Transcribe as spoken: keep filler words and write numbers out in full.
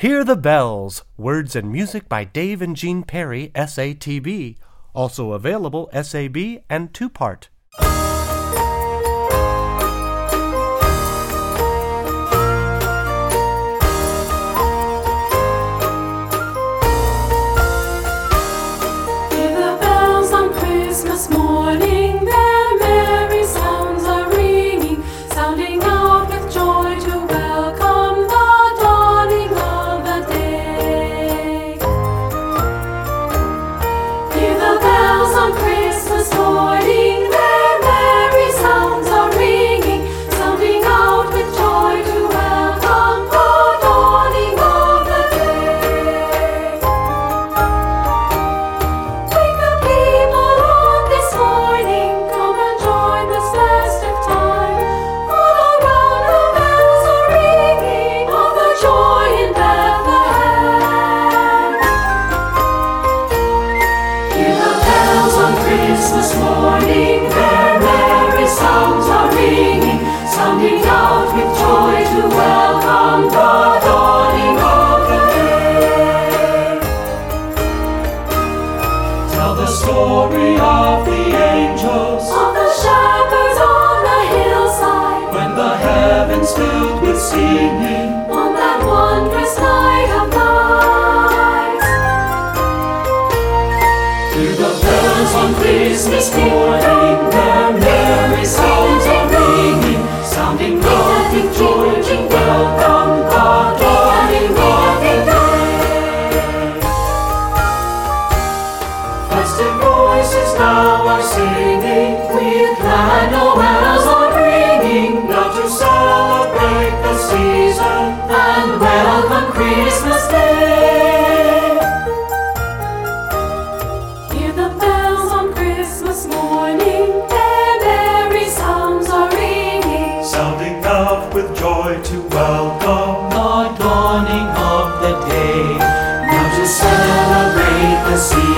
Hear the Bells, words and music by Dave and Jean Perry, S A T B. Also available S A B and two-part. Christmas morning, their merry sounds are ringing, sounding out with joy to welcome the dawning of the day. Hear the bells on Christmas morning, their merry sounds are ringing, sounding out with joy to welcome the dawning of the day. Wake up, people! Christmas morning, their merry sounds are ringing, sounding out with joy to welcome the dawning of the day. Tell the story of the angels, of the shepherds on the hillside, when the heavens filled with singing, on that wondrous night of nights. Hear the bells on Christmas morning, their merry sounds are ringing, sounding out with joy to welcome the dawning of the day. Festive voices now are singing, with glad Noels are ringing, now to celebrate the season and welcome Christmas Day. Hear the bells on Christmas morning, their merry sounds are ringing, sounding out with joy to welcome the dawning of the day. Now to celebrate the season